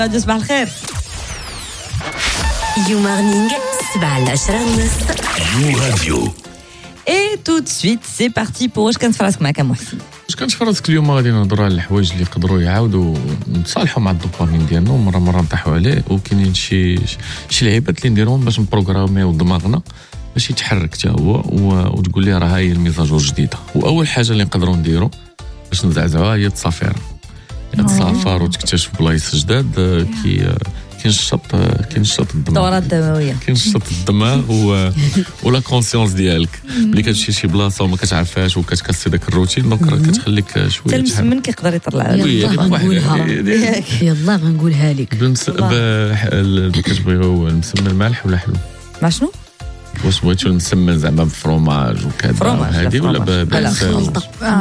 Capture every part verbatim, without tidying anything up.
راديو صباح الخير. يو مارنينغ سبعة العشرة ونص. يو راديو. Et tout de suite, c'est parti pour واش كانت فراسك معك محسن. واش كانت فراسك اليوم غادي نهضروا على الحوايج اللي يقدروا يعاودوا نتصالحوا مع الدوبامين ديالنا ومره مره نطيحوا عليه، وكاينين شي شي لعيبات اللي نديروهم باش نبروغراميو دماغنا باش يتحرك حتى هو وتقول لي راه هاي الميزاجور جديده. واول حاجه اللي نقدروا نديروا باش نزعزعوها هي التصافير. التصافر وتكتشف بلايص جداد كي كينشط كينشط الدماغ، الدورة الدموية كينشط الدماغ و ولا كونسيونس ديالك. ملي كتمشي شي بلاصه وما كتعرفهاش وكتكسي داك الروتين دونك راه كتخليك شويه تلمس من كيقدر يطلع. يلا غنقولها لك. كتبغيو المسمن المالح ولا حلو؟ مع شنو؟ واش بغيتو المسمن زعما بفرomage وكذا هذه ولا بعسل؟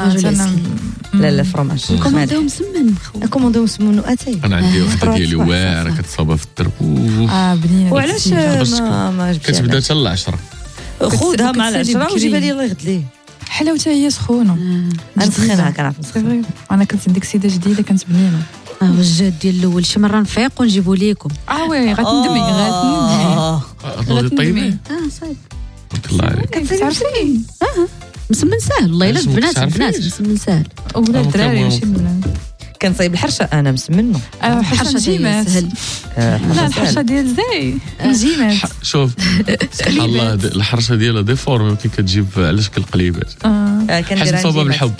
لا لا فرomage. كوموندو مسمن، كوموندو مسمن واتاي. انا عندي وحده ديالي واعره كتصابها في الدرب. اه بنينه. وعلاش ما ما جبتيها؟ كتبدا حتى العشرة. خذها مع العشرة وجيبها لي الله يغد ليه. حلاوتها هي سخونه. نسخنها كنعرف نسخن. انا كنت عندك سيده جديده كانت بنينه. اه الجاد ديال الاول شي مره نفيق ونجيبو ليكم. اه وي غتندمي غتندمي. غتندمي. اه صافي. الله عليك. كتعرفي اه مسمن ساهل والله الا البنات البنات مسمن ساهل. ولا الدراري ماشي البنات. كنصايب الحرشه انا مسمنه. اه حرشه جيمات. لا الحرشه ديال زي جيمات. شوف سبحان الله الحرشه ديالها ديفورمي كي كتجيب على شكل قليبات. اه كنديرها حسب بالحب.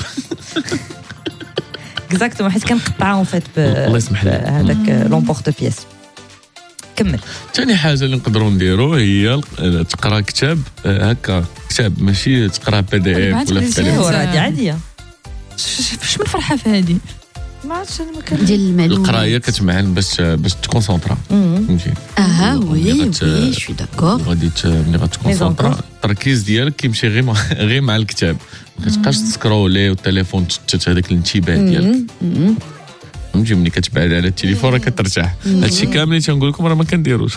اكزاكتومون حيت كنقطعهم فات الله يسمح لي هذاك لومبورت بياس. كمل. ثاني حاجه اللي نقدروا نديروا هي تقرا كتاب هكا، كتاب ماشي تقرا بي دي اف ولا في التليفون. هذه عاديه. فاش من فرحه في هذه ما عرفتش انا ما كان ديال المعلومات. القرايه كتمعن باش باش تكونسونطرا فهمتي. اه وي وي شو داكور. غادي ملي غتكونسونطرا التركيز ديالك كيمشي غير مع غير مع الكتاب، ما كتبقاش تسكرولي والتليفون تشتت هذاك الانتباه ديالك فهمتي. ملي كتبعد على التليفون راه كترتاح. هادشي كامل اللي تنقول لكم راه ما كنديروش.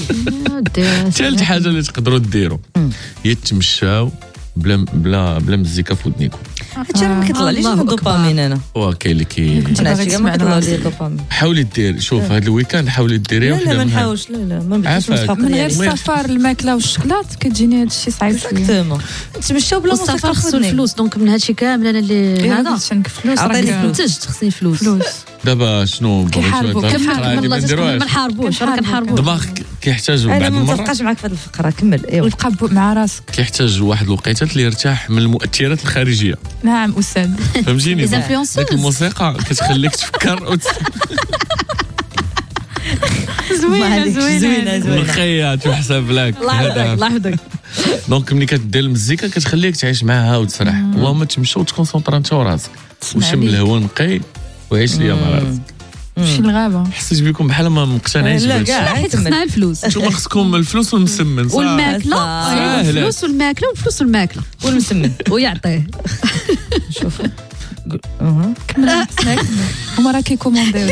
ثالث حاجه اللي تقدروا ديروا هي تمشاو بلا بلا بلا مزيكا في ودنيكم. هادشي راه ما كيطلعليش الدوبامين انا. واه كاين اللي كي هادشي ما كيطلع لي الدوبامين. حاولي ديري شوف هذا الويكاند حاولي ديري لا لا ما نحاولش. لا لا ما بديتش نسحق من غير السفر الماكله والشكلاط كتجيني هادشي صعيب شويه. اكزاكتومون نتمشاو بلا موسيقى. السفر خصو الفلوس دونك من هادشي كامل انا اللي هذا فلوس عطيني فلوس خصني فلوس. دابا شنو كيحاربوا ما نحاربوش راه كنحاربوا. دماغ كيحتاج واحد المره. انا ما متفقاش معاك في هذه الفقره. كمل. ايوا وتبقى مع راسك. كيحتاج واحد الوقيته اللي يرتاح من المؤثرات الخارجيه. نعم استاذ. فهمتيني ديك ديك الموسيقى كتخليك تفكر زوينه زوينه زوينه الخيات وحساب لك. الله يحفظك الله يحفظك. دونك ملي كدير المزيكا كتخليك تعيش معاها وتسرح. اللهم تمشى وتكونسونطرا انت وراسك وشم الهواء نقي وعيش ليا مع راسك. مشي للغابه. حسيت بكم بحال ما مقتنعينش لا بهادشي. كاع حيت خصنا الفلوس. نتوما خصكم الفلوس والمسمن صح. والماكله الفلوس والماكله والفلوس والماكله والمسمن ويعطيه. شوف اها كمل هما راه كيكومونديو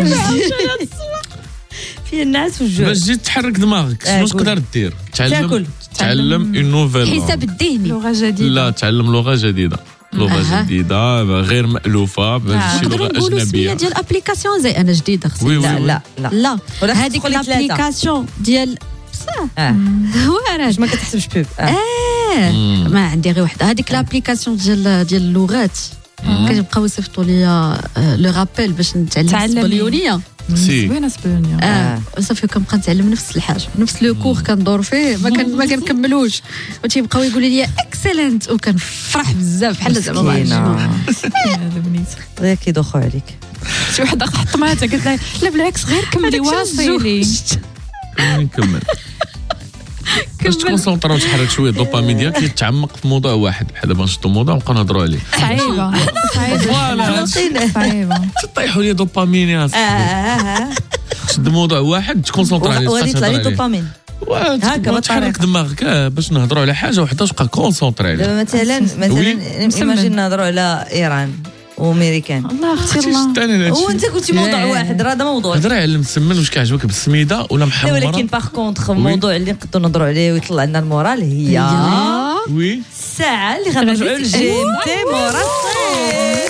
في الناس والجوع. باش تجي تحرك دماغك شنو تقدر دير؟ تعلم تعلم اون نوفيل الحساب الذهني. لغه جديده. لا تعلم لغه جديده. لغه أه. جديده غير مألوفه باش شي لغه اجنبيه. اجنبيه ديال ابليكاسيون زي انا جديده خصني. لا لا لا لا ولا هذيك الابليكاسيون ديال اه واراج ما كتحسبش بوب. اه ما عندي غير وحده هذيك لابليكاسيون ديال ديال اللغات كيبقاو يصيفطوا لي لو رابيل باش نتعلم الاسبانيوليه. سي زوينه اسبانيا. اه صافي كنبقى نتعلم نفس الحاجه نفس لو كور كندور فيه ما كان ما كنكملوش وتيبقاو يقولوا لي اكسلنت وكنفرح بزاف بحال زعما ما عرفتش شنو. هذا بنيت غير كيدوخوا عليك. شي وحده حطماتها قالت لها لا بالعكس غير كملي واصلي. نكمل باش تكونسونطرا وتحرك شويه الدوبامين ديالك يتعمق في موضوع واحد. بحال دابا نشدو موضوع ونبقاو نهضروا عليه. صعيبه فوالا صعيبه تطيحوا لي دوبامين يا اه شد موضوع واحد تكونسونطرا عليه وغادي يطلع لي دوبامين هكا تحرك دماغك باش نهضروا على حاجه وحده تبقى كونسونطري عليها. دابا مثلا مثلا ايماجين نهضروا على ايران وامريكان. الله اختي الله. وانت قلتي موضوع واحد راه هذا موضوع. هضري على المسمن واش كيعجبك بالسميده ولا محمره. ولكن باغ كونطخ الموضوع اللي نقدروا نهضروا عليه ويطلع لنا المورال هي وي الساعه اللي غنرجعوا للجي ام تي مورا الصيف.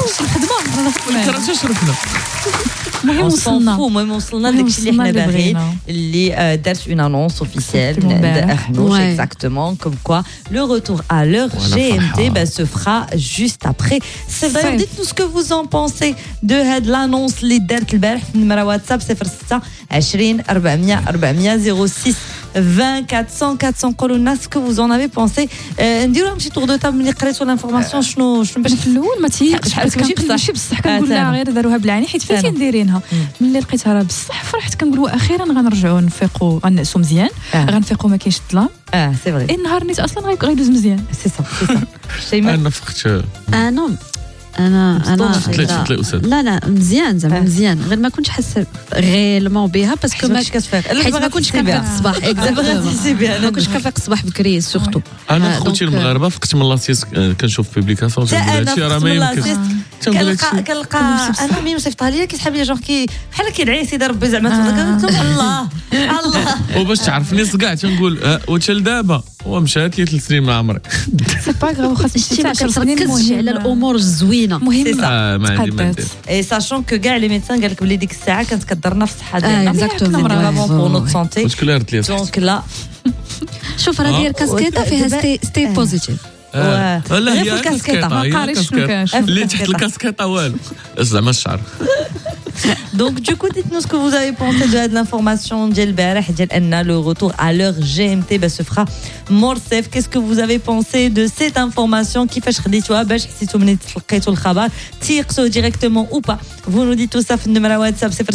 الخدمه راه تشرفنا المهم وصلنا المهم وصلنا لداكشي اللي حنا باغيين اللي دارت اون annonce officielle de Arnouch exactement comme quoi le retour à l'heure G M T bah, se fera juste après. C'est vrai, dites-nous ce que vous en pensez de هاد l'annonce اللي دارت البارح في النمره واتساب صفر ستة عشرين أربعمية أربعمية صفر ستة vingt quatre cents quatre cents قولوا لنا ce que vous en avez pensé. نديروا شي tour de table ملي قريتوا لانفورماسيون شنو شنو باش في الاول ما تيقش ماشي ماشي بصح كنقول لا غير داروها بالعاني حيت فاتين دايرينها ملي لقيتها راه بصح فرحت كنقول اخيرا غنرجعوا نفيقوا غنعسوا مزيان غنفيقوا ما كاينش الظلام اه سي فري النهار نيت اصلا غيدوز مزيان سي صح سي صح شيماء انا فقت انا انا انا لا لا مزيان زعما مزيان غير ما كنتش حاسه غيلمون بها باسكو ما حيت ما كنتش كنفيق الصباح اكزاكتومون ما كنتش كنفيق الصباح بكري سورتو انا خوتي المغاربه فقت من لاصيس كنشوف بوبليكاسيون تنقول هادشي راه ما يمكنش كنلقى كنلقى انا ملي صيفطها ليا كيسحب لي جونغ كي بحال كيدعي سيدي ربي زعما تفضل الله الله وباش تعرفني صكاع تنقول واش لدابا ومشات لي ثلاث سنين من عمري سي با غاو خاصك تركز على الامور الزوينه مهمه ما اي ساشون كو كاع لي ميدسان قال لك بلي ديك الساعه كانت كضرنا في الصحه ديالنا اكزاكتومون بور نوت سونتي واش كلها رد لي دونك لا شوف راه داير كاسكيطه فيها ستي ستي بوزيتيف لا هي في الكاسكيطه ما قاريش شنو كاين اللي تحت الكاسكيطه والو زعما الشعر. Donc du coup dites-nous ce que vous avez pensé de l'information ديال البارح ديال ان le retour à l'heure G M T bah, se fera more safe. Qu'est-ce que vous avez pensé de cette information كيفاش خديتوها باش حسيتوا ملي تلقيتوا الخبر تيقسوا directement ou pas. Vous nous dites tout ça في النمره واتساب